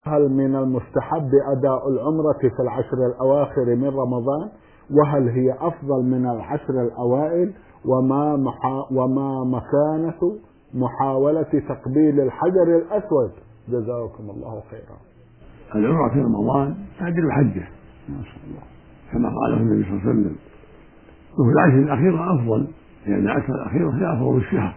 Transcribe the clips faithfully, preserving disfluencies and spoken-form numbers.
هل من المستحب أداء العمرة في العشر الأواخر من رمضان؟ وهل هي أفضل من العشر الأوائل؟ وما, محا وما مكانة محاولة تقبيل الحجر الأسود؟ جزاكم الله خيرا. العمرة في رمضان تعدل حجة ما شاء الله كما قاله النبي صلى الله عليه وسلم، وفي العشر الأخيرة أفضل، لأن العشر الأخيرة هي أفضل الشهر،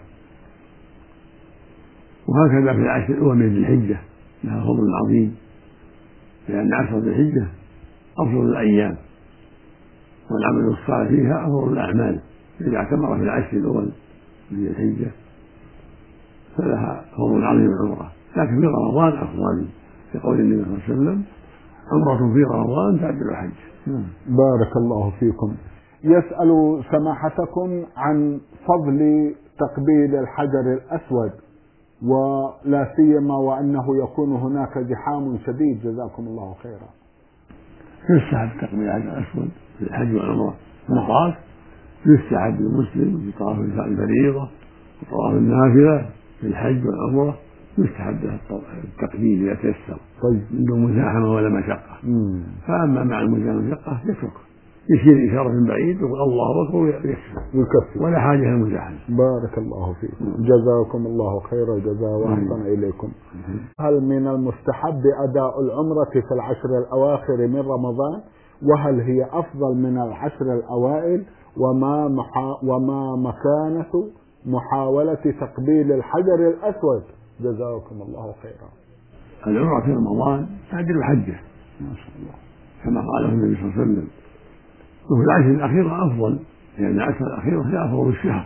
وهكذا في العشر الأول من ذي الحجة لها فضل عظيم، لأن عشر ذي الحجة أفضل الأيام، والعمل الصالح فيها أفضل الأعمال، إذا اعتمر في العشر الأول من ذي الحجة فلها فضل عظيم العمرة، لكن في رمضان أفضل، لقول النبي صلى الله عليه وسلم: عمرة في رمضان تعدل حج. بارك الله فيكم. يسأل سماحتكم عن فضل تقبيل الحجر الأسود، ولا سيما وأنه يكون هناك زحام شديد، جزاكم الله خيرا. يستحب تقبيل الحجر الأسود في الحج والعمرة المطاف، يستحب للمسلم في طواف الفريضة وطواف النافلة في الحج والعمرة، يستحب له التقبيل إذا تيسر طيب من دون مزاحمة ولا مشقة. مم. فأما مع المزاحمة والمشقة يترك، يشير إشارة من بعيد ويقول الله أكبر ويكفي ولا حاجة للمزاحمة. بارك الله فيكم. جزاكم الله خير الجزاء وأحسن إليكم. هل من المستحب أداء العمرة في العشر الأواخر من رمضان؟ وهل هي أفضل من العشر الأوائل؟ وما, محا وما مكانة محاولة تقبيل الحجر الأسود؟ جزاكم الله خيرا. العمرة في رمضان تعدل حجة ما شاء الله كما قاله النبي صلى الله عليه وسلم، وفي العشر الأخيرة أفضل، لأن العشر الأخيرة هي أفضل الشهر،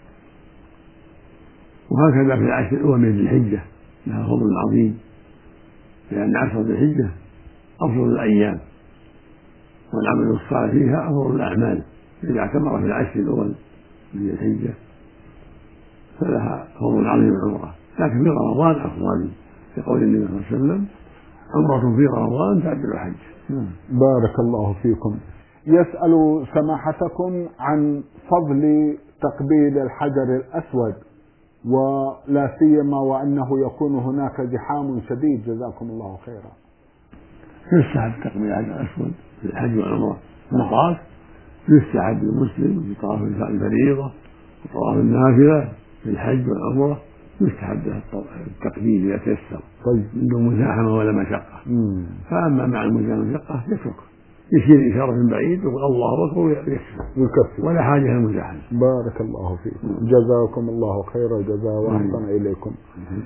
وهكذا في العشر الأول من ذي الحجة لها فضل عظيم، لأن عشر ذي الحجة أفضل الأيام، والعمل الصالح فيها أفضل الأعمال، إذا اعتمر في العشر الأول من ذي الحجة فلها فضل عظيم العمرة، لكن في رمضان أفضل، لقول النبي صلى الله عليه وسلم: عمرة في رمضان تعدل حج. بارك الله فيكم. يسأل سماحتكم عن فضل تقبيل الحجر الأسود، ولا سيما وأنه يكون هناك زحام شديد، جزاكم الله خيرا. يستحب تقبيل الحجر الأسود في الحج والعمرة المطاف، يستحب للمسلم في طواف الفريضة وطواف النافلة في الحج والعمرة، يستحب له التقبيل إذا تيسر طيب من دون مزاحمة ولا مشقة. مم. فأما مع المزاحمة والمشقة يترك، يشير إشارة من بعيد ويقول الله أكبر ويكفي ولا حاجة للمزاحمة. بارك الله فيكم. جزاكم الله خير الجزاء وأحسن إليكم.